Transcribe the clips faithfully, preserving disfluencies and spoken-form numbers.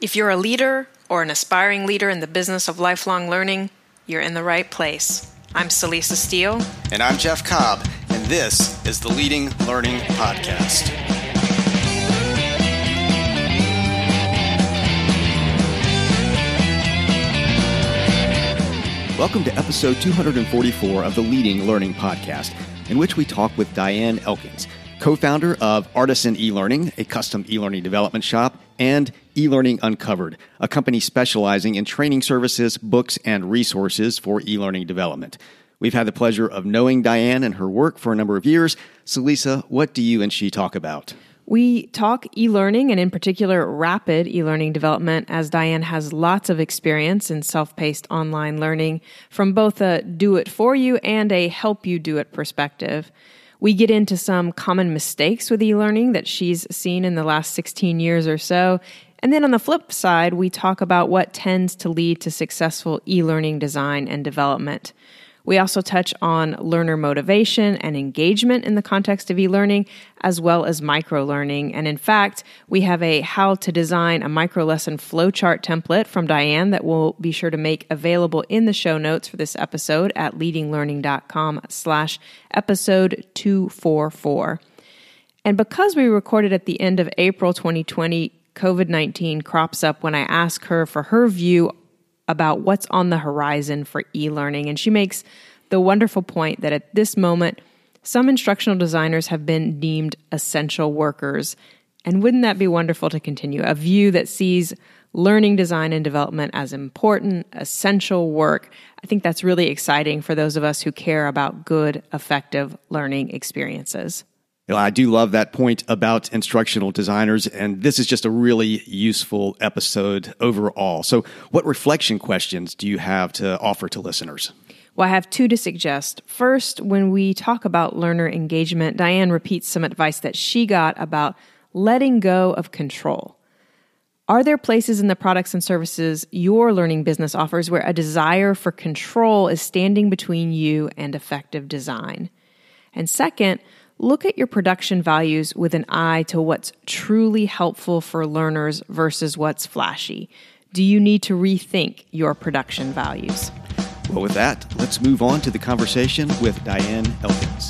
If you're a leader or an aspiring leader in the business of lifelong learning, you're in the right place. I'm Celisa Steele. And I'm Jeff Cobb, and this is the Leading Learning Podcast. Welcome to episode two forty-four of the Leading Learning Podcast, in which we talk with Diane Elkins, co-founder of Artisan eLearning, a custom e-learning development shop, and eLearning Uncovered, a company specializing in training services, books, and resources for e-learning development. We've had the pleasure of knowing Diane and her work for a number of years. Celisa, what do you and she talk about? We talk e-learning, and in particular, rapid e-learning development, as Diane has lots of experience in self-paced online learning from both a do-it-for-you and a help-you-do-it perspective. We get into some common mistakes with e-learning that she's seen in the last sixteen years or so. And then on the flip side, we talk about what tends to lead to successful e-learning design and development. We also touch on learner motivation and engagement in the context of e-learning, as well as micro-learning. And in fact, we have a how to design a micro-lesson flowchart template from Diane that we'll be sure to make available in the show notes for this episode at leadinglearning.com slash episode 244. And because we recorded at the end of April twenty twenty, covid nineteen crops up when I ask her for her view about what's on the horizon for e-learning. And she makes the wonderful point that at this moment, some instructional designers have been deemed essential workers. And wouldn't that be wonderful to continue? A view that sees learning design and development as important, essential work. I think that's really exciting for those of us who care about good, effective learning experiences. I do love that point about instructional designers, and this is just a really useful episode overall. So what reflection questions do you have to offer to listeners? Well, I have two to suggest. First, when we talk about learner engagement, Diane repeats some advice that she got about letting go of control. Are there places in the products and services your learning business offers where a desire for control is standing between you and effective design? And second, look at your production values with an eye to what's truly helpful for learners versus what's flashy. Do you need to rethink your production values? Well, with that, let's move on to the conversation with Diane Elkins.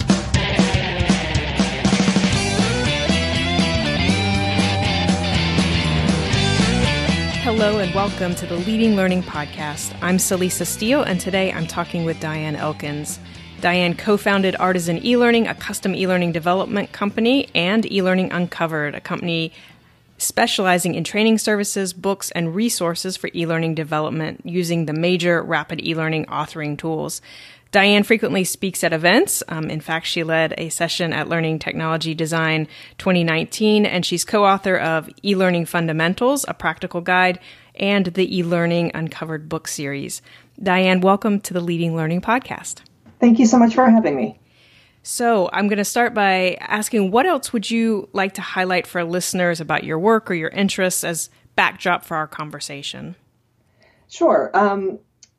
Hello and welcome to the Leading Learning Podcast. I'm Celisa Steele, and today I'm talking with Diane Elkins. Diane co-founded Artisan eLearning, a custom eLearning development company, and eLearning Uncovered, a company specializing in training services, books, and resources for eLearning development using the major rapid eLearning authoring tools. Diane frequently speaks at events. Um, in fact, she led a session at Learning Technology Design twenty nineteen, and she's co-author of eLearning Fundamentals, a practical guide, and the eLearning Uncovered book series. Diane, welcome to the Leading Learning Podcast. Thank you so much for having me. So I'm going to start by asking, what else would you like to highlight for listeners about your work or your interests as backdrop for our conversation? Sure. Um,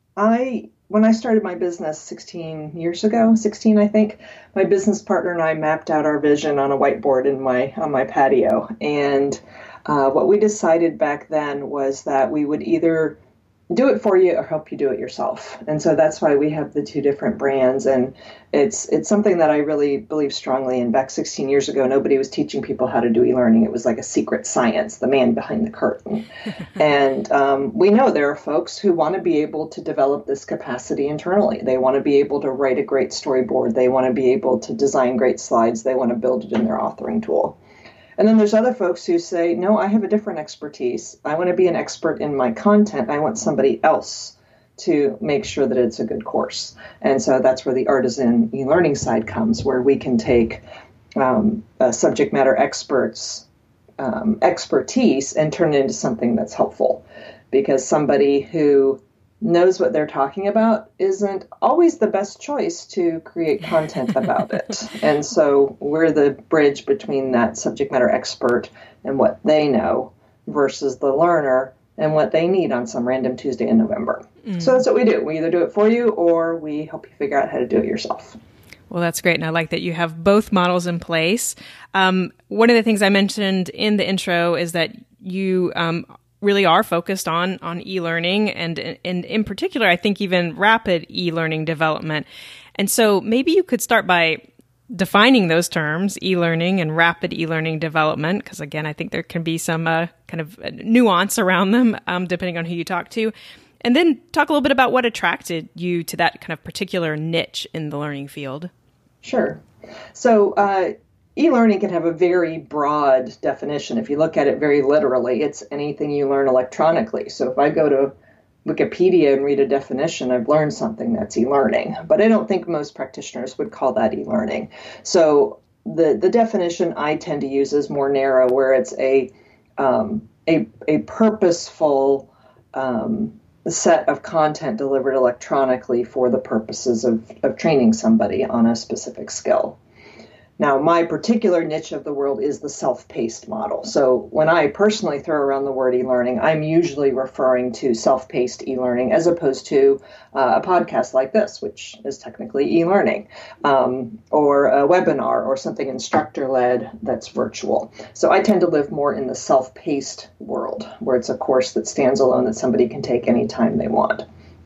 I when I started my business sixteen years ago, sixteen I think, my business partner and I mapped out our vision on a whiteboard in my on my patio. And uh, what we decided back then was that we would either do it for you or help you do it yourself. And so that's why we have the two different brands. And it's it's something that I really believe strongly in. Back sixteen years ago, nobody was teaching people how to do e-learning. It was like a secret science, the man behind the curtain. And um, we know there are folks who want to be able to develop this capacity internally. They want to be able to write a great storyboard. They want to be able to design great slides. They want to build it in their authoring tool. And then there's other folks who say, no, I have a different expertise. I want to be an expert in my content. I want somebody else to make sure that it's a good course. And so that's where the Artisan e-learning side comes, where we can take um, a subject matter experts' um, expertise and turn it into something that's helpful. Because somebody who knows what they're talking about isn't always the best choice to create content about it. And so we're the bridge between that subject matter expert and what they know versus the learner and what they need on some random Tuesday in November. Mm. So that's what we do. We either do it for you or we help you figure out how to do it yourself. Well, that's great. And I like that you have both models in place. Um, one of the things I mentioned in the intro is that you um, really are focused on on e-learning and, and in particular, I think even rapid e-learning development. And so maybe you could start by defining those terms, e-learning and rapid e-learning development, because again, I think there can be some uh, kind of nuance around them um, depending on who you talk to. And then talk a little bit about what attracted you to that kind of particular niche in the learning field. Sure. So uh, e-learning can have a very broad definition. If you look at it very literally, it's anything you learn electronically. So if I go to Wikipedia and read a definition, I've learned something that's e-learning. But I don't think most practitioners would call that e-learning. So the, the definition I tend to use is more narrow, where it's a um, a, a purposeful um, set of content delivered electronically for the purposes of, of training somebody on a specific skill. Now, my particular niche of the world is the self-paced model. So when I personally throw around the word e-learning, I'm usually referring to self-paced e-learning as opposed to uh, a podcast like this, which is technically e-learning, um, or a webinar or something instructor-led that's virtual. So I tend to live more in the self-paced world, where it's a course that stands alone that somebody can take anytime they want.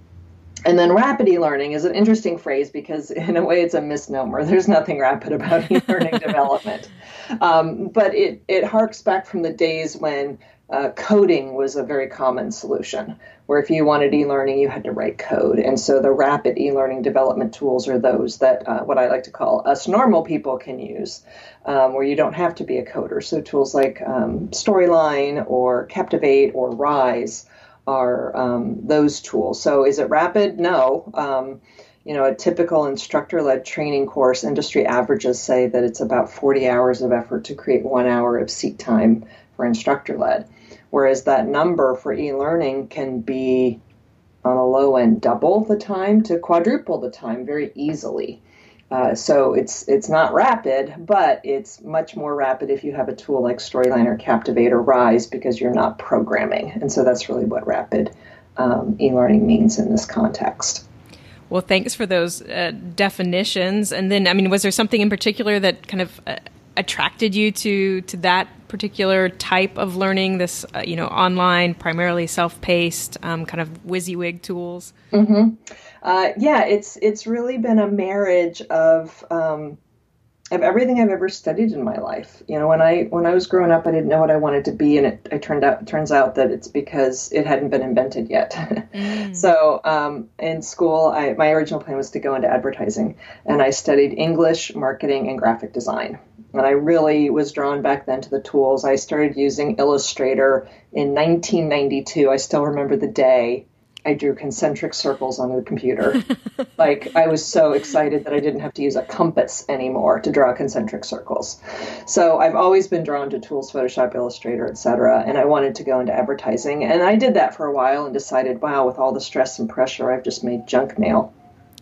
And then rapid e-learning is an interesting phrase because in a way it's a misnomer. There's nothing rapid about e-learning development. Um, but it, it harks back from the days when uh, coding was a very common solution, where if you wanted e-learning, you had to write code. And so the rapid e-learning development tools are those that uh, what I like to call us normal people can use, um, where you don't have to be a coder. So tools like um, Storyline or Captivate or Rise are um, those tools. So is it rapid? No. Um, you know, a typical instructor-led training course, industry averages say that it's about forty hours of effort to create one hour of seat time for instructor-led. Whereas that number for e-learning can be on a low end double the time to quadruple the time very easily. Uh, so it's it's not rapid, but it's much more rapid if you have a tool like Storyline or Captivate or Rise because you're not programming. And so that's really what rapid um, e-learning means in this context. Well, thanks for those uh, definitions. And then, I mean, was there something in particular that kind of uh, attracted you to to that particular type of learning, this, uh, you know, online, primarily self-paced, um, kind of WYSIWYG tools? Mm-hmm. Uh, yeah, it's it's really been a marriage of um, of everything I've ever studied in my life. You know, when I when I was growing up, I didn't know what I wanted to be, and it, it turned out it turns out that it's because it hadn't been invented yet. mm. So um, in school, I, my original plan was to go into advertising, and I studied English, marketing, and graphic design. And I really was drawn back then to the tools. I started using Illustrator in nineteen ninety-two. I still remember the day I drew concentric circles on the computer. Like, I was so excited that I didn't have to use a compass anymore to draw concentric circles. So I've always been drawn to tools, Photoshop, Illustrator, et cetera. And I wanted to go into advertising. And I did that for a while and decided, wow, with all the stress and pressure, I've just made junk mail.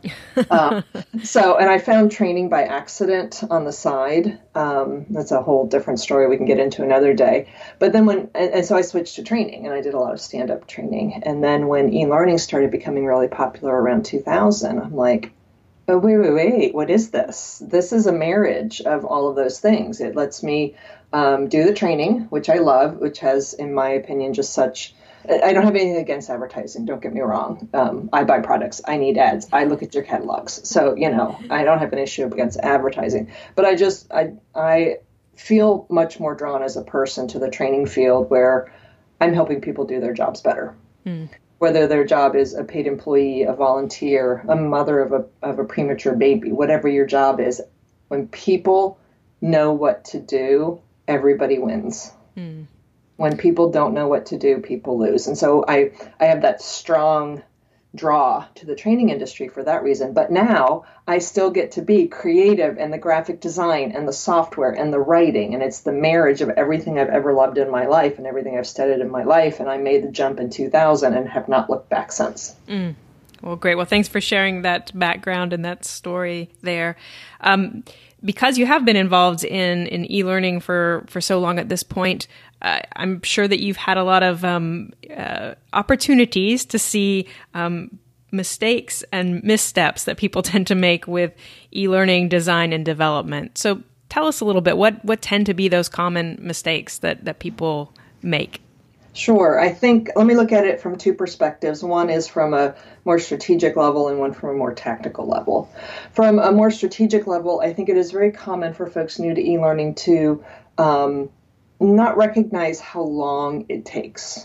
um, so, and I found training by accident on the side. Um, that's a whole different story we can get into another day. But then when, and, and so I switched to training and I did a lot of stand-up training. And then when e-learning started becoming really popular around two thousand, I'm like, oh, wait, wait, wait, what is this? This is a marriage of all of those things. It lets me um, do the training, which I love, which has, in my opinion, just such I don't have anything against advertising. Don't get me wrong. Um, I buy products. I need ads. I look at your catalogs. So, you know, I don't have an issue against advertising. But I just, I, I feel much more drawn as a person to the training field where I'm helping people do their jobs better. Mm. Whether their job is a paid employee, a volunteer, a mother of a of a premature baby, whatever your job is, when people know what to do, everybody wins. Mm. When people don't know what to do, people lose. And so I, I have that strong draw to the training industry for that reason. But now I still get to be creative and the graphic design and the software and the writing. And it's the marriage of everything I've ever loved in my life and everything I've studied in my life. And I made the jump in two thousand and have not looked back since. Mm. Well, great. Well, thanks for sharing that background and that story there. Um, because you have been involved in, in e-learning for, for so long at this point, uh, I'm sure that you've had a lot of um, uh, opportunities to see um, mistakes and missteps that people tend to make with e-learning design and development. So tell us a little bit, what, what tend to be those common mistakes that, that people make? Sure. I think, let me look at it from two perspectives. One is from a more strategic level and one from a more tactical level. From a more strategic level, I think it is very common for folks new to e-learning to um, not recognize how long it takes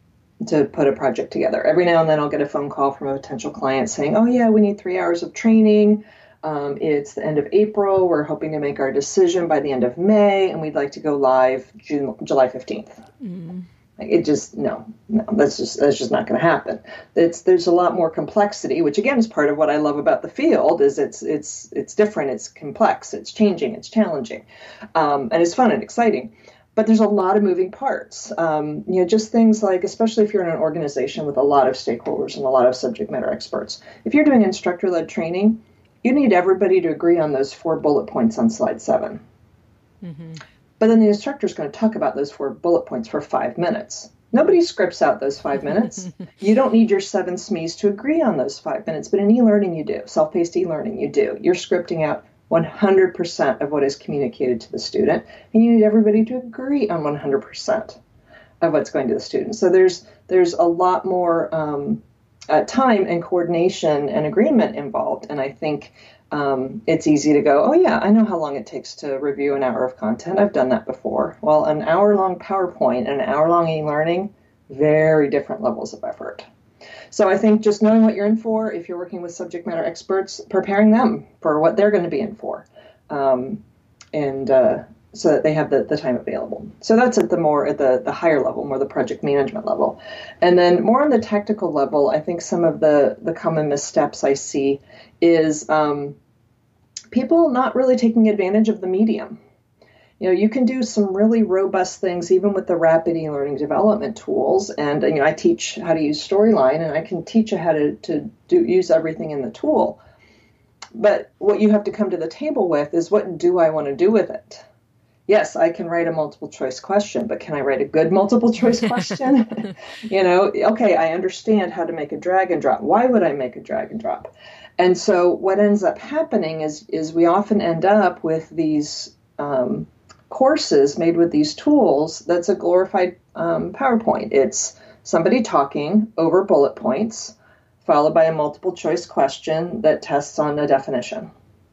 to put a project together. Every now and then I'll get a phone call from a potential client saying, oh yeah, we need three hours of training. Um, it's the end of April. We're hoping to make our decision by the end of May, and we'd like to go live June, July fifteenth. Mm. It just, no, no, that's just, that's just not going to happen. It's, there's a lot more complexity, which again is part of what I love about the field is it's, it's, it's different. It's complex. It's changing. It's challenging. Um, and it's fun and exciting, but there's a lot of moving parts. Um, you know, just things like, especially if you're in an organization with a lot of stakeholders and a lot of subject matter experts, if you're doing instructor-led training, you need everybody to agree on those four bullet points on slide seven. Mm-hmm. But then the instructor is going to talk about those four bullet points for five minutes. Nobody scripts out those five minutes. You don't need your seven S M Es to agree on those five minutes, but in e-learning you do. Self-paced e-learning you do. You're scripting out one hundred percent of what is communicated to the student, and you need everybody to agree on one hundred percent of what's going to the student. So there's there's a lot more um, uh, time and coordination and agreement involved, and I think Um, it's easy to go, oh yeah, I know how long it takes to review an hour of content. I've done that before. Well, an hour-long PowerPoint and an hour-long e-learning, very different levels of effort. So I think just knowing what you're in for, if you're working with subject matter experts, preparing them for what they're going to be in for, um, and uh, so that they have the, the time available. So that's at the more at the, the higher level, more the project management level. And then more on the tactical level, I think some of the, the common missteps I see is um, people not really taking advantage of the medium. You know, you can do some really robust things even with the rapid e-learning development tools. And, you know, I teach how to use Storyline, and I can teach you how to, to do use everything in the tool. But what you have to come to the table with is, what do I want to do with it? Yes, I can write a multiple choice question, but can I write a good multiple choice question? You know, okay, I understand how to make a drag and drop. Why would I make a drag and drop? And so what ends up happening is, is we often end up with these um, courses made with these tools that's a glorified um, PowerPoint. It's somebody talking over bullet points, followed by a multiple choice question that tests on a definition.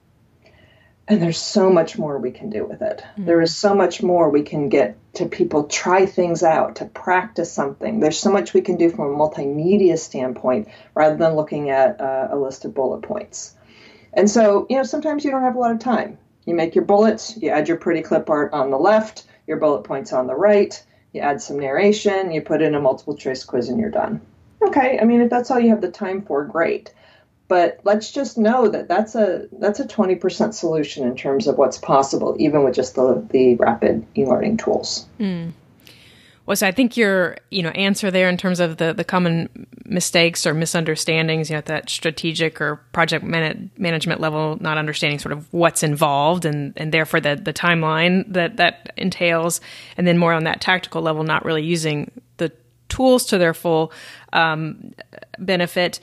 And there's so much more we can do with it. Mm-hmm. There is so much more we can get to people try things out, to practice something. There's so much we can do from a multimedia standpoint rather than looking at uh, a list of bullet points. And so, you know, sometimes you don't have a lot of time. You make your bullets, you add your pretty clip art on the left, your bullet points on the right, you add some narration, you put in a multiple choice quiz, and you're done. Okay, I mean, if that's all you have the time for, great. But let's just know that that's a that's a twenty percent solution in terms of what's possible, even with just the the rapid e-learning tools. Mm. Well, so I think your you know answer there in terms of the, the common mistakes or misunderstandings, you know, at that strategic or project man- management level, not understanding sort of what's involved and, and therefore the, the timeline that that entails, and then more on that tactical level, not really using the tools to their full um, benefit.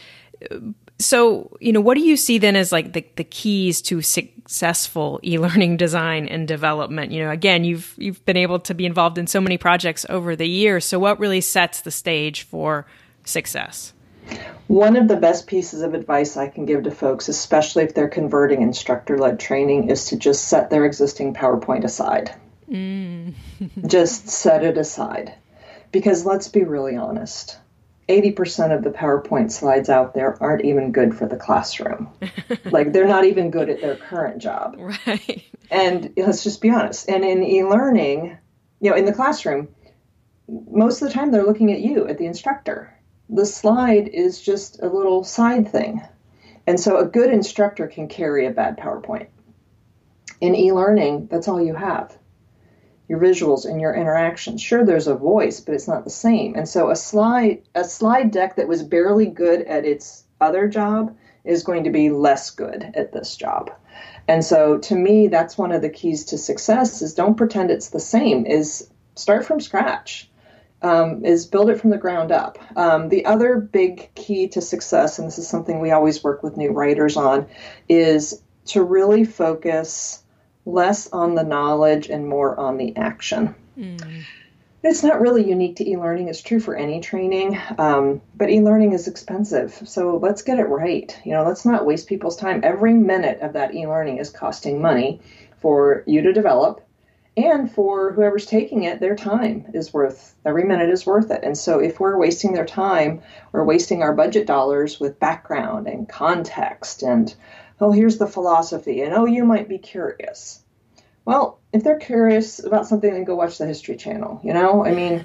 So, you know, what do you see then as like the, the keys to successful e-learning design and development? You know, again, you've you've been able to be involved in so many projects over the years. So what really sets the stage for success? One of the best pieces of advice I can give to folks, especially if they're converting instructor-led training, is to just set their existing PowerPoint aside. Mm. Just set it aside. Because let's be really honest. eighty percent of the PowerPoint slides out there aren't even good for the classroom. Like, they're not even good at their current job. Right. And let's just be honest. And in e-learning, you know, in the classroom, most of the time they're looking at you, at the instructor. The slide is just a little side thing. And so a good instructor can carry a bad PowerPoint. In e-learning, that's all you have. Your visuals and your interactions. Sure, there's a voice, but it's not the same. And so a slide a slide deck that was barely good at its other job is going to be less good at this job. And so to me, that's one of the keys to success is don't pretend it's the same, is start from scratch, um, is build it from the ground up. Um, the other big key to success, and this is something we always work with new writers on, is to really focus less on the knowledge and more on the action. Mm. It's not really unique to e-learning. It's true for any training, um, but e-learning is expensive. So let's get it right. You know, let's not waste people's time. Every minute of that e-learning is costing money for you to develop, and for whoever's taking it, their time is worth, every minute is worth it. And so if we're wasting their time, we're wasting our budget dollars with background and context and, oh, here's the philosophy, and oh, you might be curious. Well, if they're curious about something, then go watch the History Channel. You know, I mean,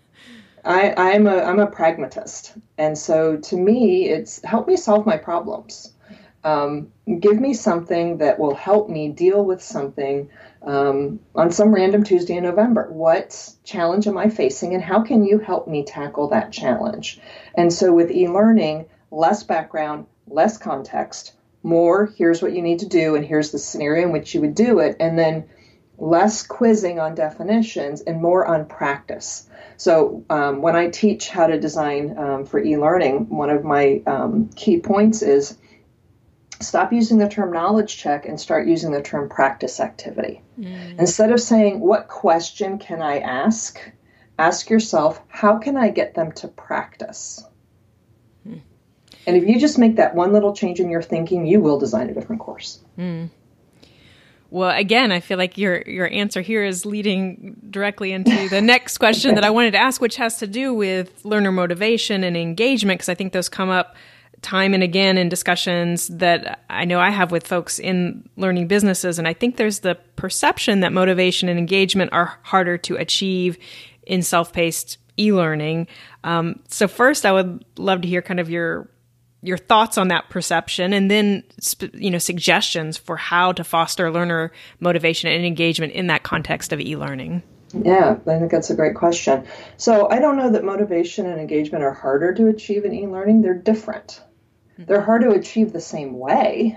I, I'm a I'm a pragmatist, and so to me, it's help me solve my problems. Um, give me something that will help me deal with something um, on some random Tuesday in November. What challenge am I facing, and how can you help me tackle that challenge? And so with e-learning, less background, less context, more, here's what you need to do, and here's the scenario in which you would do it, and then less quizzing on definitions and more on practice. So um, when I teach how to design um, for e-learning, one of my um, key points is stop using the term knowledge check and start using the term practice activity. Mm. Instead of saying, what question can I ask? Ask yourself, how can I get them to practice? Mm. And if you just make that one little change in your thinking, you will design a different course. Mm. Well, again, I feel like your your answer here is leading directly into the next question that I wanted to ask, which has to do with learner motivation and engagement, because I think those come up time and again in discussions that I know I have with folks in learning businesses. And I think there's the perception that motivation and engagement are harder to achieve in self-paced e-learning. Um, so first, I would love to hear kind of your your thoughts on that perception, and then, you know, suggestions for how to foster learner motivation and engagement in that context of e-learning. Yeah, I think that's a great question. So I don't know that motivation and engagement are harder to achieve in e-learning. They're different. Mm-hmm. They're hard to achieve the same way.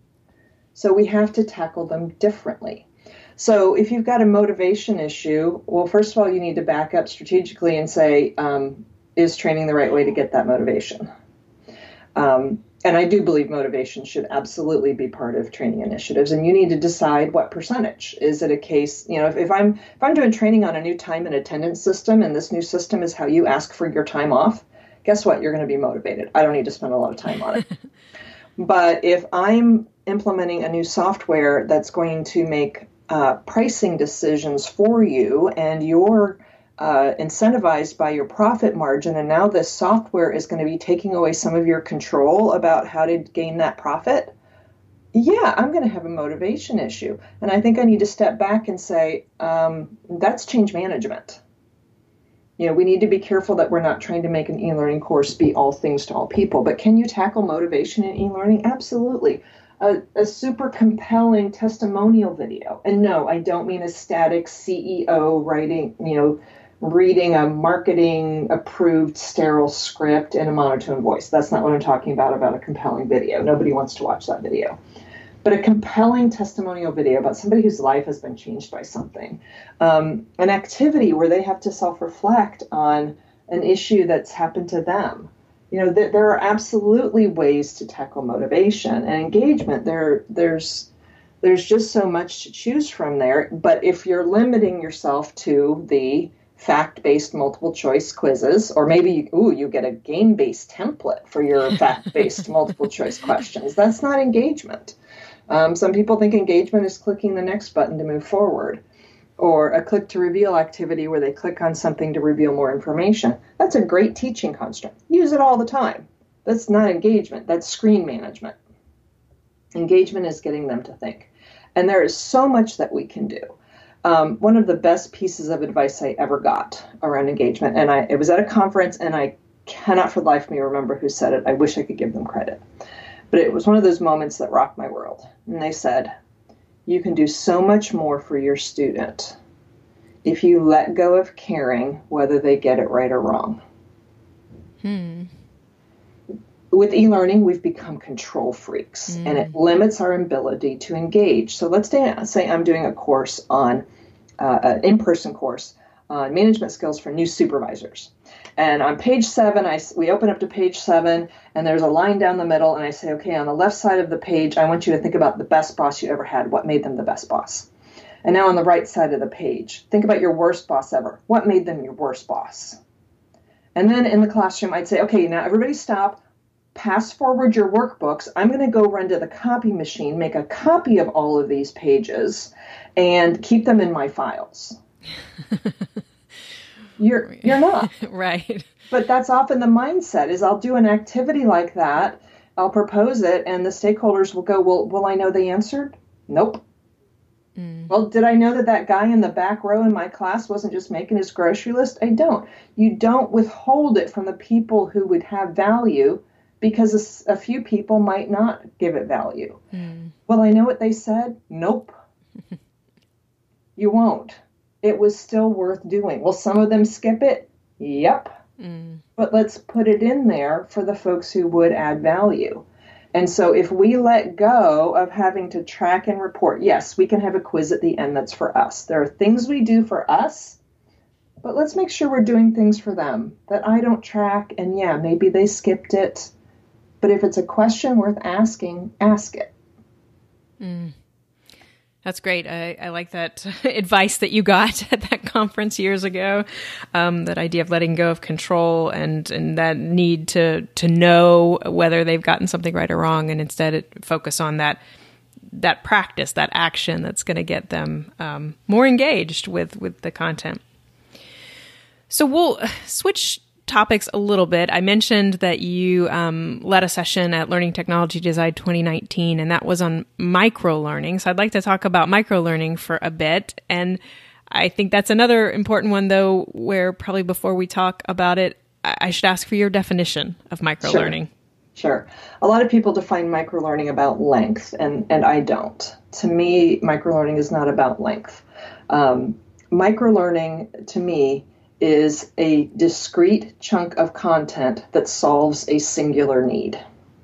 So we have to tackle them differently. So if you've got a motivation issue, well, first of all, you need to back up strategically and say, um, is training the right way to get that motivation? Um, and I do believe motivation should absolutely be part of training initiatives. And you need to decide what percentage. Is it a case, you know, if, if I'm if I'm doing training on a new time and attendance system, and this new system is how you ask for your time off, guess what? You're going to be motivated. I don't need to spend a lot of time on it. But if I'm implementing a new software that's going to make uh, pricing decisions for you, and you're Uh, incentivized by your profit margin, and now this software is going to be taking away some of your control about how to gain that profit, yeah, I'm going to have a motivation issue. And I think I need to step back and say, um, that's change management. You know, we need to be careful that we're not trying to make an e-learning course be all things to all people. But can you tackle motivation in e-learning? Absolutely. A, a super compelling testimonial video. And no, I don't mean a static C E O writing, you know, reading a marketing approved sterile script in a monotone voice. That's not what I'm talking about, about a compelling video. Nobody wants to watch that video. But a compelling testimonial video about somebody whose life has been changed by something. Um, an activity where they have to self-reflect on an issue that's happened to them. You know, th- there are absolutely ways to tackle motivation and engagement. There, there's there's just so much to choose from there. But if you're limiting yourself to the fact-based multiple choice quizzes, or maybe, ooh, you get a game-based template for your fact-based multiple choice questions, that's not engagement. Um, some people think engagement is clicking the next button to move forward, or a click to reveal activity where they click on something to reveal more information. That's a great teaching construct. Use it all the time. That's not engagement. That's screen management. Engagement is getting them to think. And there is so much that we can do. Um, one of the best pieces of advice I ever got around engagement, and I it was at a conference, and I cannot for the life of me remember who said it. I wish I could give them credit. But it was one of those moments that rocked my world. And they said, you can do so much more for your student if you let go of caring whether they get it right or wrong. Hmm. With e-learning, we've become control freaks, mm. and it limits our ability to engage. So let's say I'm doing a course on, uh, an in-person course on management skills for new supervisors. And on page seven, I, we open up to page seven, and there's a line down the middle, and I say, okay, on the left side of the page, I want you to think about the best boss you ever had. What made them the best boss? And now on the right side of the page, think about your worst boss ever. What made them your worst boss? And then in the classroom, I'd say, okay, now everybody stop, pass forward your workbooks. I'm going to go run to the copy machine, make a copy of all of these pages, and keep them in my files. You're you're not. Right. But that's often the mindset is I'll do an activity like that, I'll propose it, and the stakeholders will go, well, will I know the answer? Nope. Mm. Well, did I know that that guy in the back row in my class wasn't just making his grocery list? I don't. You don't withhold it from the people who would have value because a, a few people might not give it value. Mm. Well, I know what they said? Nope. You won't. It was still worth doing. Will some of them skip it? Yep. Mm. But let's put it in there for the folks who would add value. And so if we let go of having to track and report, yes, we can have a quiz at the end that's for us. There are things we do for us, but let's make sure we're doing things for them that I don't track. And yeah, maybe they skipped it. But if it's a question worth asking, ask it. Mm. That's great. I, I like that advice that you got at that conference years ago. Um, that idea of letting go of control and, and that need to to know whether they've gotten something right or wrong, and instead it, focus on that that practice, that action that's going to get them um, more engaged with with the content. So we'll switch topics a little bit. I mentioned that you um, led a session at Learning Technology Design twenty nineteen, and that was on micro-learning. So I'd like to talk about micro-learning for a bit. And I think that's another important one, though, where probably before we talk about it, I should ask for your definition of micro-learning. Sure. Sure. A lot of people define micro-learning about length, and, and I don't. To me, micro-learning is not about length. Um, micro-learning, to me, is a discrete chunk of content that solves a singular need.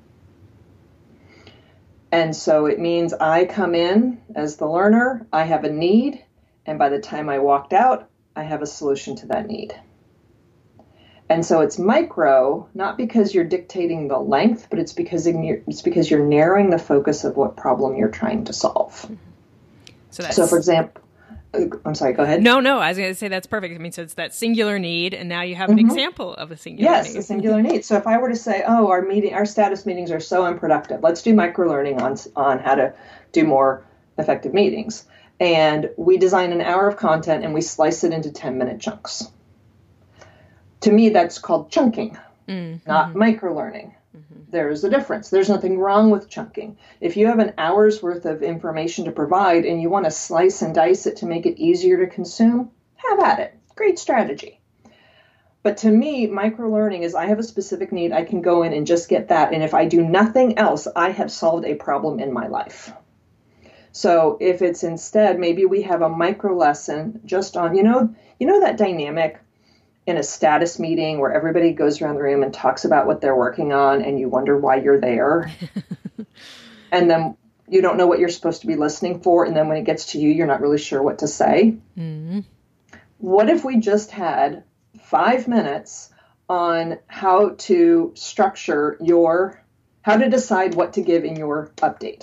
And so it means I come in as the learner, I have a need, and by the time I walked out, I have a solution to that need. And so it's micro, not because you're dictating the length, but it's because it's because you're narrowing the focus of what problem you're trying to solve. So, that's... so for example, I'm sorry, go ahead. No, no, I was going to say that's perfect. I mean, so it's that singular need, and now you have an mm-hmm. example of a singular yes, need. Yes, a singular need. So if I were to say, oh, our meeting, our status meetings are so unproductive, let's do micro-learning on, on how to do more effective meetings. And we design an hour of content, and we slice it into ten-minute chunks. To me, that's called chunking, mm-hmm. not micro-learning. Mm-hmm. There's a difference. There's nothing wrong with chunking. If you have an hour's worth of information to provide and you want to slice and dice it to make it easier to consume, have at it. Great strategy. But to me, micro-learning is I have a specific need. I can go in and just get that. And if I do nothing else, I have solved a problem in my life. So if it's instead, maybe we have a micro lesson just on, you know, you know that dynamic in a status meeting where everybody goes around the room and talks about what they're working on and you wonder why you're there. And then you don't know what you're supposed to be listening for. And then when it gets to you, you're not really sure what to say. Mm-hmm. What if we just had five minutes on how to structure your, how to decide what to give in your update?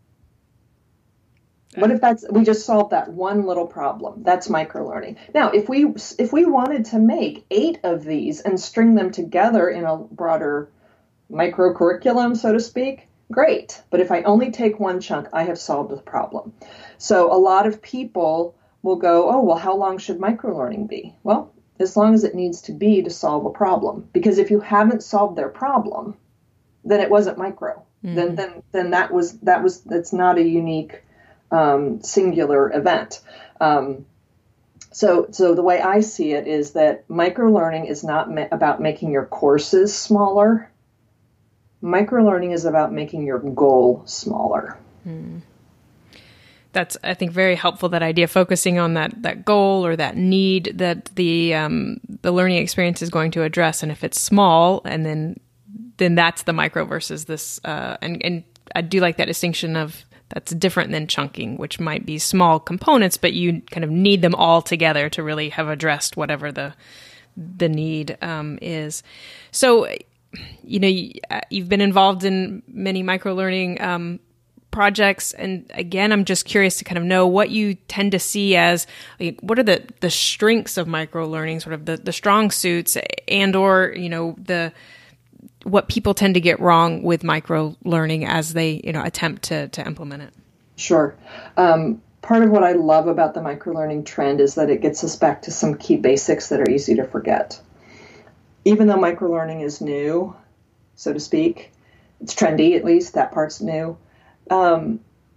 What if that's, we just solved that one little problem? That's micro-learning. Now, if we if we wanted to make eight of these and string them together in a broader micro-curriculum, so to speak, great. But if I only take one chunk, I have solved the problem. So a lot of people will go, oh, well, how long should micro-learning be? Well, as long as it needs to be to solve a problem. Because if you haven't solved their problem, then it wasn't micro. Mm-hmm. Then then then that was that was that's not a unique Um, singular event. Um, so, so the way I see it is that micro-learning is not ma- about making your courses smaller. Micro-learning is about making your goal smaller. Hmm. That's, I think, very helpful, that idea, focusing on that, that goal or that need that the um, the learning experience is going to address. And if it's small, and then then that's the micro versus this. Uh, and, and I do like that distinction of that's different than chunking, which might be small components, but you kind of need them all together to really have addressed whatever the the need um, is. So, you know, you've been involved in many micro-learning um, projects. And again, I'm just curious to kind of know what you tend to see as, like, what are the, the strengths of micro-learning, sort of the, the strong suits, and or, you know, the what people tend to get wrong with micro-learning as they, you know, attempt to, to implement it. Sure. Um, part of what I love about the micro-learning trend is that it gets us back to some key basics that are easy to forget. Even though micro-learning is new, so to speak, it's trendy, at least, that part's new. Um,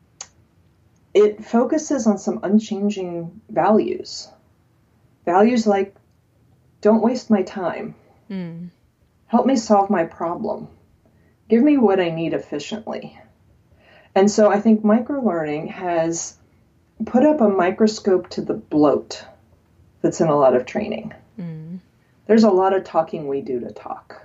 it focuses on some unchanging values. Values like, don't waste my time. Mm. Help me solve my problem. Give me what I need efficiently. And so I think microlearning has put up a microscope to the bloat that's in a lot of training. Mm. There's a lot of talking we do to talk.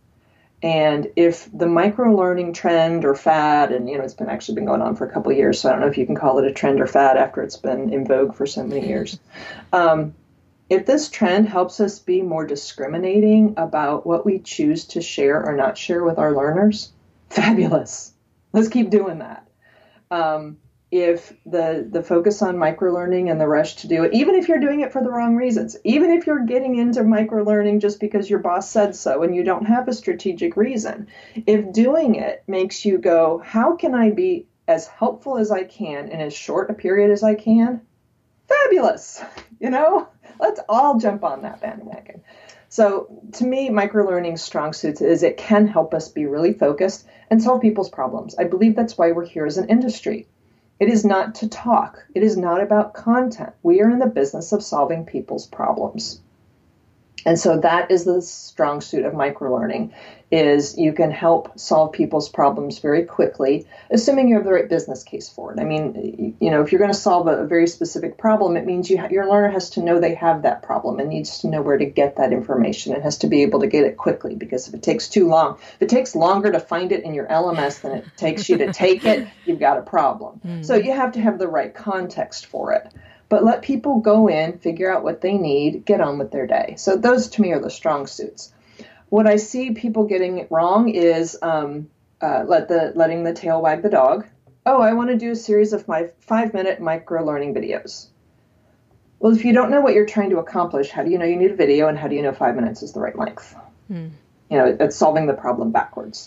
And if the microlearning trend or fad, and you know it's been actually been going on for a couple of years, so I don't know if you can call it a trend or fad after it's been in vogue for so many years. Um, if this trend helps us be more discriminating about what we choose to share or not share with our learners, fabulous. Let's keep doing that. Um, if the the focus on microlearning and the rush to do it, even if you're doing it for the wrong reasons, even if you're getting into microlearning just because your boss said so and you don't have a strategic reason, if doing it makes you go, how can I be as helpful as I can in as short a period as I can? Fabulous. You know, let's all jump on that bandwagon. So to me, microlearning's strong suits is it can help us be really focused and solve people's problems. I believe that's why we're here as an industry. It is not to talk. It is not about content. We are in the business of solving people's problems. And so that is the strong suit of microlearning, is you can help solve people's problems very quickly, assuming you have the right business case for it. I mean, you know, if you're going to solve a very specific problem, it means you ha- your learner has to know they have that problem and needs to know where to get that information and has to be able to get it quickly, because if it takes too long, if it takes longer to find it in your L M S than it takes you to take it, you've got a problem. Mm. So you have to have the right context for it. But let people go in, figure out what they need, get on with their day. So those, to me, are the strong suits. What I see people getting it wrong is um, uh, let the letting the tail wag the dog. Oh, I want to do a series of my five-minute micro-learning videos. Well, if you don't know what you're trying to accomplish, how do you know you need a video, and how do you know five minutes is the right length? Hmm. You know, it's solving the problem backwards.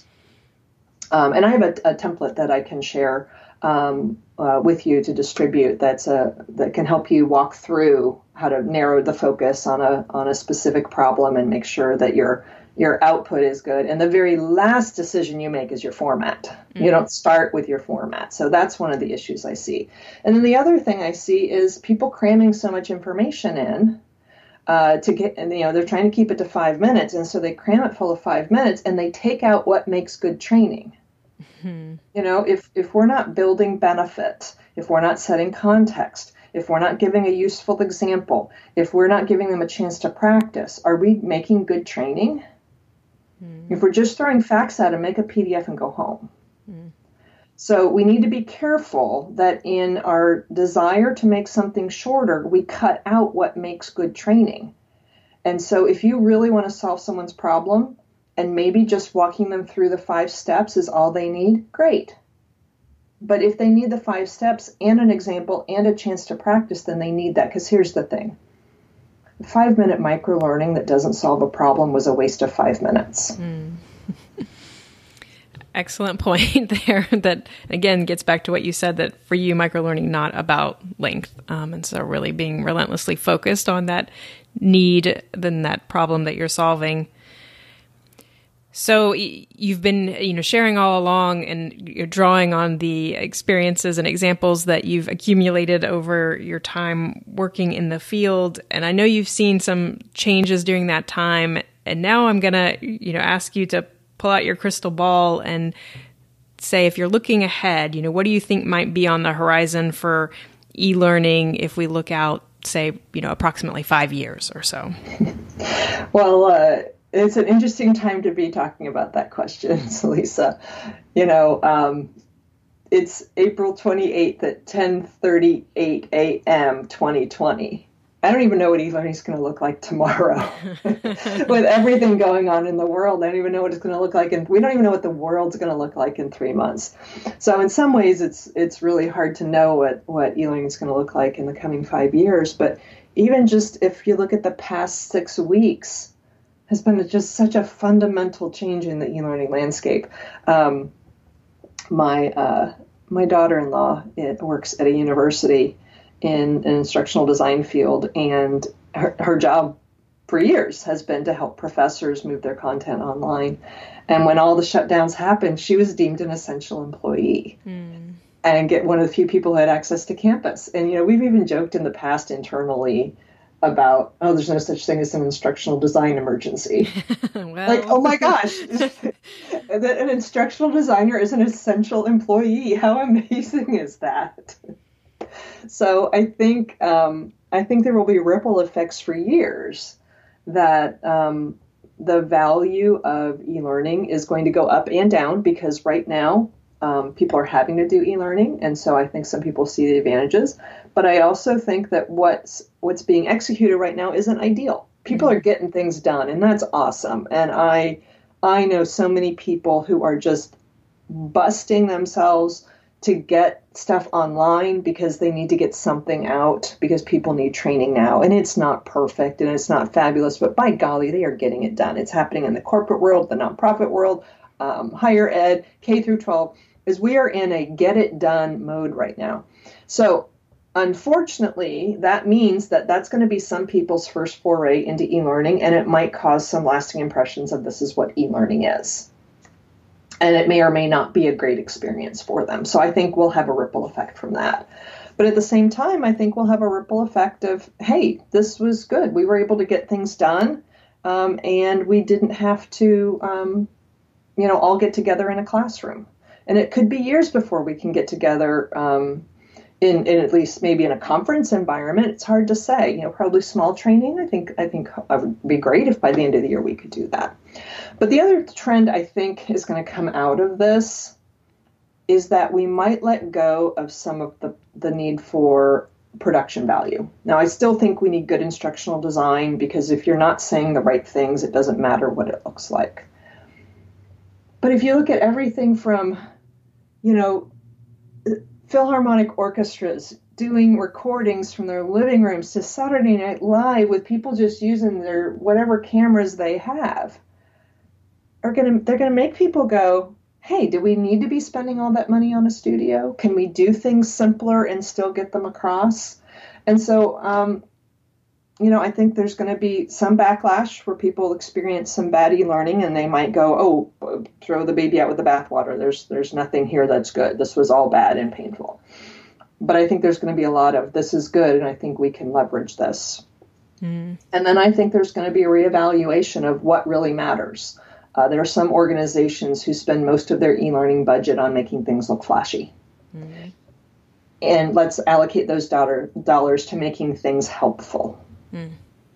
Um, and I have a, a template that I can share um, uh, with you to distribute that's a, that can help you walk through how to narrow the focus on a on a specific problem and make sure that your your output is good. And the very last decision you make is your format. Mm-hmm. You don't start with your format. So that's one of the issues I see. And then the other thing I see is people cramming so much information in uh, to get, and you know, they're trying to keep it to five minutes. And so they cram it full of five minutes and they take out what makes good training. Mm-hmm. You know, if, if we're not building benefit, if we're not setting context, if we're not giving a useful example, if we're not giving them a chance to practice, are we making good training? Mm. If we're just throwing facts at them, make a P D F and go home. Mm. So we need to be careful that in our desire to make something shorter, we cut out what makes good training. And so if you really want to solve someone's problem, and maybe just walking them through the five steps is all they need, great. But if they need the five steps and an example and a chance to practice, then they need that. Because here's the thing. Five-minute micro-learning that doesn't solve a problem was a waste of five minutes. Mm. Excellent point there. That, again, gets back to what you said, that for you, micro-learning not about length. Um, and so really being relentlessly focused on that need, then that problem that you're solving. So you've been, you know, sharing all along, and you're drawing on the experiences and examples that you've accumulated over your time working in the field. And I know you've seen some changes during that time. And now I'm going to, you know, ask you to pull out your crystal ball and say, if you're looking ahead, you know, what do you think might be on the horizon for e-learning if we look out, say, you know, approximately five years or so? Well, uh, it's an interesting time to be talking about that question, Lisa. You know, um, it's April twenty-eighth at ten thirty-eight a.m. twenty twenty. I don't even know what e-learning is going to look like tomorrow. With everything going on in the world, I don't even know what it's going to look like. And we don't even know what the world's going to look like in three months. So in some ways, it's it's really hard to know what, what e-learning is going to look like in the coming five years. But even just if you look at the past six weeks, has been just such a fundamental change in the e-learning landscape. Um, my uh, my daughter-in-law it works at a university in an instructional design field, and her, her job for years has been to help professors move their content online. And when all the shutdowns happened, she was deemed an essential employee mm. and get one of the few people who had access to campus. And, you know, we've even joked in the past internally about, oh, there's no such thing as an instructional design emergency. Well. Like, oh my gosh, an instructional designer is an essential employee. How amazing is that? So I think um, I think there will be ripple effects for years that um, the value of e-learning is going to go up and down, because right now um, people are having to do e-learning, and so I think some people see the advantages. But I also think that what's what's being executed right now isn't ideal. People are getting things done, and that's awesome. And I I know so many people who are just busting themselves to get stuff online because they need to get something out, because people need training now. And it's not perfect and it's not fabulous, but by golly, they are getting it done. It's happening in the corporate world, the nonprofit world, um, higher ed, K through twelve, is we are in a get it done mode right now. So unfortunately, that means that that's going to be some people's first foray into e-learning, and it might cause some lasting impressions of this is what e-learning is. And it may or may not be a great experience for them. So I think we'll have a ripple effect from that. But at the same time, I think we'll have a ripple effect of, hey, this was good. We were able to get things done, um, and we didn't have to, um, you know, all get together in a classroom. And it could be years before we can get together um, in, in at least maybe in a conference environment. It's hard to say. You know, probably small training. I think I think it would be great if by the end of the year we could do that. But the other trend I think is going to come out of this is that we might let go of some of the, the need for production value. Now, I still think we need good instructional design, because if you're not saying the right things, it doesn't matter what it looks like. But if you look at everything from, you know, Philharmonic orchestras doing recordings from their living rooms to Saturday Night Live with people just using their whatever cameras they have, are gonna they're gonna make people go, hey, do we need to be spending all that money on a studio? Can we do things simpler and still get them across? And so, um, you know, I think there's going to be some backlash where people experience some bad e-learning, and they might go, oh, throw the baby out with the bathwater. There's there's nothing here that's good. This was all bad and painful. But I think there's going to be a lot of, this is good, and I think we can leverage this. Mm. And then I think there's going to be a reevaluation of what really matters. Uh, there are some organizations who spend most of their e-learning budget on making things look flashy. Mm. And let's allocate those dollar, dollars to making things helpful. Mm.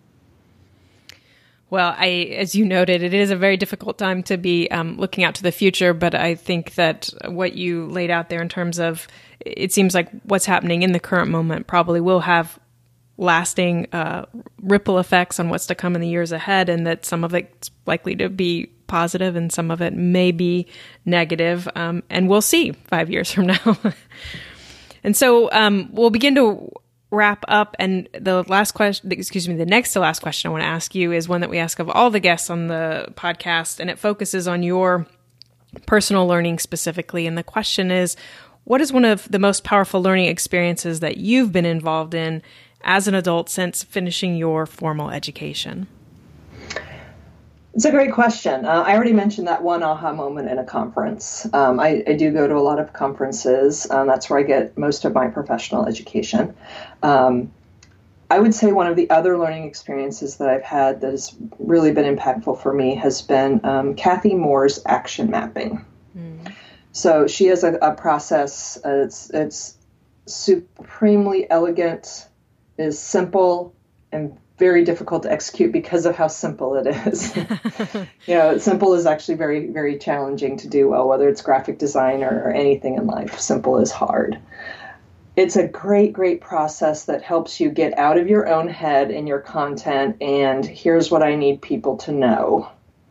Well, I, as you noted, it is a very difficult time to be um, looking out to the future, but I think that what you laid out there in terms of, it seems like what's happening in the current moment probably will have lasting uh, ripple effects on what's to come in the years ahead, and that some of it's likely to be positive and some of it may be negative, um, and we'll see five years from now. And so um, we'll begin to wrap up. And the last question, excuse me, the next to last question I want to ask you is one that we ask of all the guests on the podcast, and it focuses on your personal learning specifically. And the question is, what is one of the most powerful learning experiences that you've been involved in as an adult since finishing your formal education? It's a great question. Uh, I already mentioned that one aha moment in a conference. Um, I, I do go to a lot of conferences. Um, that's where I get most of my professional education. Um, I would say one of the other learning experiences that I've had that has really been impactful for me has been um, Kathy Moore's action mapping. Mm. So she has a, a process. Uh, it's, it's supremely elegant, is simple, and very difficult to execute because of how simple it is. You know, simple is actually very, very challenging to do well, whether it's graphic design or, or anything in life. Simple is hard. it's a great, great process that helps you get out of your own head in your content and here's what I need people to know,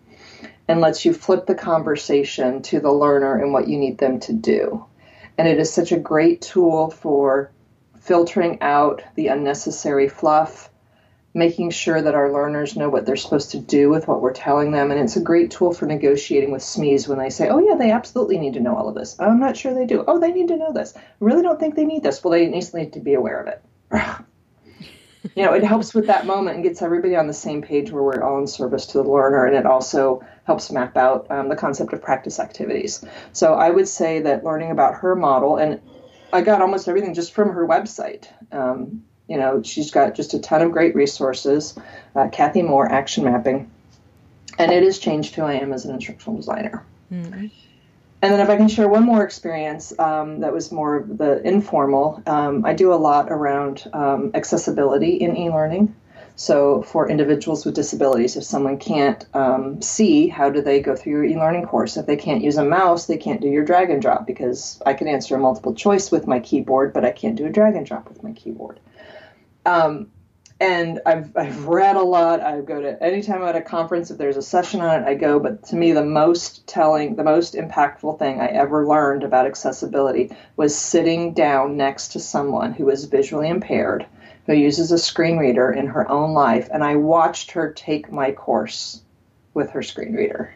and lets you flip the conversation to the learner and what you need them to do. And it is such a great tool for filtering out the unnecessary fluff, making sure that our learners know what they're supposed to do with what we're telling them. And it's a great tool for negotiating with S M Es when they say, oh, yeah, they absolutely need to know all of this. I'm not sure they do. Oh, they need to know this. I really don't think they need this. Well, they need to be aware of it. You know, it helps with that moment and gets everybody on the same page where we're all in service to the learner. And it also helps map out um, the concept of practice activities. So I would say that learning about her model, and I got almost everything just from her website. Um, you know, she's got just a ton of great resources. Uh, Kathy Moore, Action Mapping. And it has changed who I am as an instructional designer. Mm-hmm. And then if I can share one more experience um, that was more of the informal, um, I do a lot around um, accessibility in e-learning. So for individuals with disabilities, if someone can't um, see, how do they go through your e-learning course? If they can't use a mouse, they can't do your drag and drop, because I can answer a multiple choice with my keyboard, but I can't do a drag and drop with my keyboard. Um, And I've I've read a lot. I go to anytime I'm at a conference, if there's a session on it, I go. But to me, the most telling, the most impactful thing I ever learned about accessibility was sitting down next to someone who is visually impaired, who uses a screen reader in her own life. And I watched her take my course with her screen reader.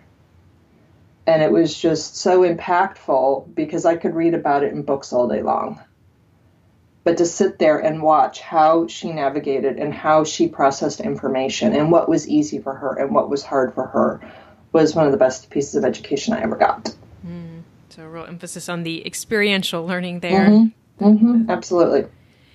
And it was just so impactful because I could read about it in books all day long. But to sit there and watch how she navigated and how she processed information and what was easy for her and what was hard for her was one of the best pieces of education I ever got. Mm, so a real emphasis on the experiential learning there. Mm-hmm. Mm-hmm. Absolutely.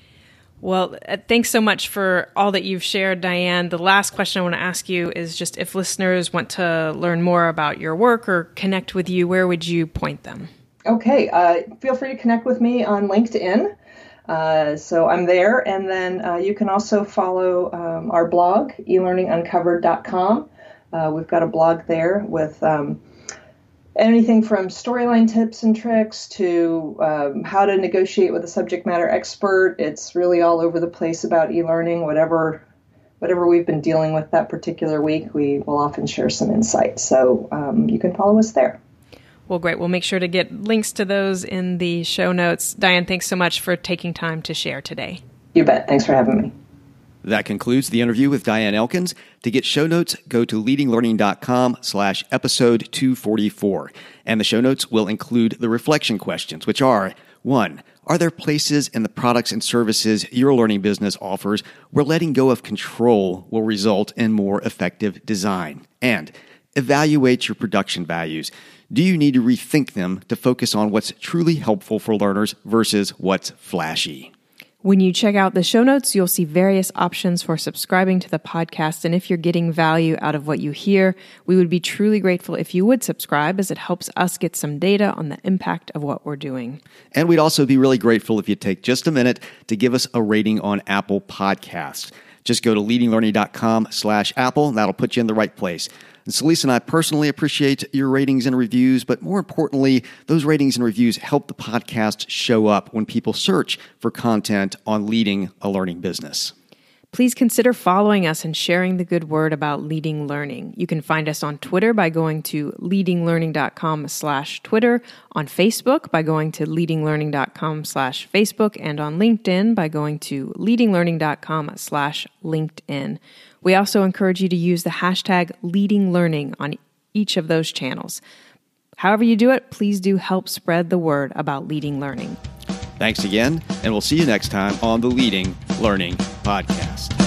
Well, uh, thanks so much for all that you've shared, Diane. The last question I want to ask you is just if listeners want to learn more about your work or connect with you, where would you point them? Okay. Uh, feel free to connect with me on LinkedIn. Uh, so I'm there, and then uh, you can also follow um, our blog, e learning uncovered dot com. Uh, we've got a blog there with um, anything from storyline tips and tricks to um, how to negotiate with a subject matter expert. It's really all over the place about e-learning. Whatever, whatever we've been dealing with that particular week, we will often share some insights. So um, you can follow us there. Well, great. We'll make sure to get links to those in the show notes. Diane, thanks so much for taking time to share today. You bet. Thanks for having me. That concludes the interview with Diane Elkins. To get show notes, go to leadinglearning.com slash episode 244. And the show notes will include the reflection questions, which are, one, are there places in the products and services your learning business offers where letting go of control will result in more effective design? And evaluate your production values. Do you need to rethink them to focus on what's truly helpful for learners versus what's flashy? When you check out the show notes, you'll see various options for subscribing to the podcast. And if you're getting value out of what you hear, we would be truly grateful if you would subscribe, as it helps us get some data on the impact of what we're doing. And we'd also be really grateful if you take just a minute to give us a rating on Apple Podcasts. Just go to leadinglearning.com slash Apple, and that'll put you in the right place. And Celeste and I personally appreciate your ratings and reviews, but more importantly, those ratings and reviews help the podcast show up when people search for content on leading a learning business. Please consider following us and sharing the good word about Leading Learning. You can find us on Twitter by going to leadinglearning.com slash Twitter, on Facebook by going to leadinglearning.com slash Facebook, and on LinkedIn by going to leadinglearning.com slash LinkedIn. We also encourage you to use the hashtag Leading Learning on each of those channels. However you do it, please do help spread the word about Leading Learning. Thanks again, and we'll see you next time on the Leading Learning Podcast.